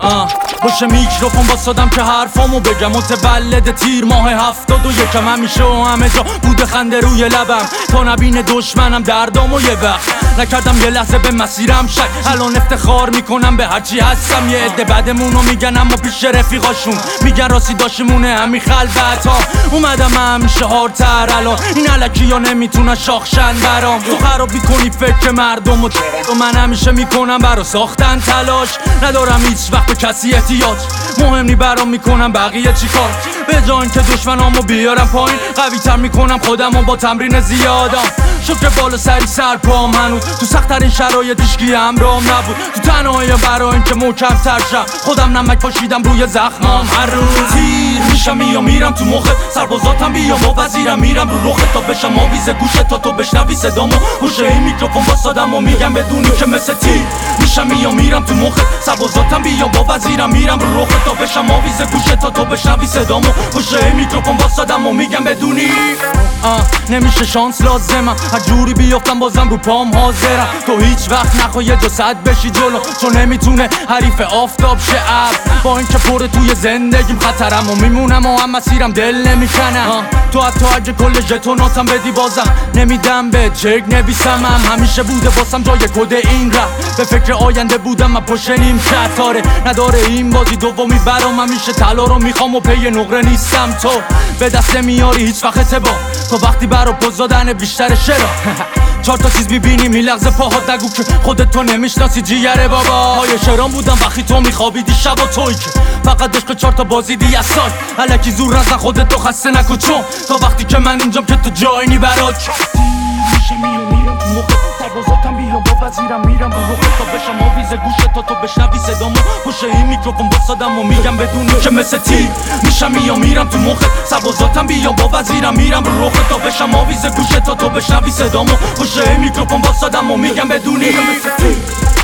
باشه میکروفون واسادم که حرفامو بگم متولد تیر ماه 71 همیشه و همه جا بوده خنده روی لبم تا نبینه دشمنم دردامو یه وقت نکردم یه لحظه به مسیرم شک الان افتخار میکنم به هرچی هستم یه عده بعدمونو میگن اما پیش رفیقاشون میگن راستی داشمونه همین خلوت ها اومدم همیشه هارتر الان این علکی ها نمیتونن شاخشن برام تو خراب میکنی فکر مردم و من همیشه میکنم برا ساختن تلاش ندارم هیچ وقت به کسی احتیاج مهم نی برام میکنم بقیه چی کار به جای اینکه دشمنامو بیارم پایین قوی تر میکنم خودمو با تمرین زیادم شکر بالا سری سر پام هنوز تو سخت‌ترین شرایط هیچکی همراهم نبود تو تنهایی برای اینکه محکم تر شم خودم نمک پاشیدم روی زخمام هر روز تیر میشم میرم تو مخت سربازاتم بیام با وزیرم میرم رو رخت تا بشم آویز گوشت تا تو بشنوی صدامو پشت این میکروفون واسادم و میگم بدونی که مثل تیر میشم میرم تو مخت سربازاتم بیام با وزیرم میرم رو رخت تا بشم آویز گوشت تا تو بشنوی صدامو پشت این میکروفون واسادم و میگم بدونی نمیشه شانس لازمم هر جوری بیافتم بازم رو پام حاضرم تو هیچ وقت نخواه یه جا صد بشی جلو چون نمیتونه حریف آفتاب شه با اینکه پره توی زندگیم خطرم و میمونم و هم مسیرم دل نمیکنم تو حتی اگه کل ژتوناتم بدی بازم نمیدم به چک نویسم همیشه بوده واسم جای کد این رفت به فکر آینده بودم من پشت نیم کتاره نداره این بازی دومی برام همیشه طلا رو میخوام و پی نقره نیستم تو به دست نمیاری هیچ وقت اعتبار تو وقتی برا پوز دادن بیشتر شرا چهار تا چیز میبینی میلغزه پاهات نگو که خودت تو نمیشناسی جیگره بابا های شرام بودم وقتی تو میخوابیدی شبا توی که فقط عشق چهار تا بازیدی از سال الکی زور نزن خودت تو خسته نکن چون تا وقتی که من اینجام که تو جایی نی برات میشه میرم تو موقع سربازاتم بیام با وزیرم میرم رو رخت تا بشم آویز گوشت تا تو بشنوی صدامو پشت این میکروفون واسادم و میگم بدونی که مثل تیر میشم میرم تو مخت سربازاتم بیام با وزیرم میرم رو رخت تا بشم آویز گوشت تا تو بشنوی صدامو پشت این میکروفون واسادم و میگم بدونی که مثل تیر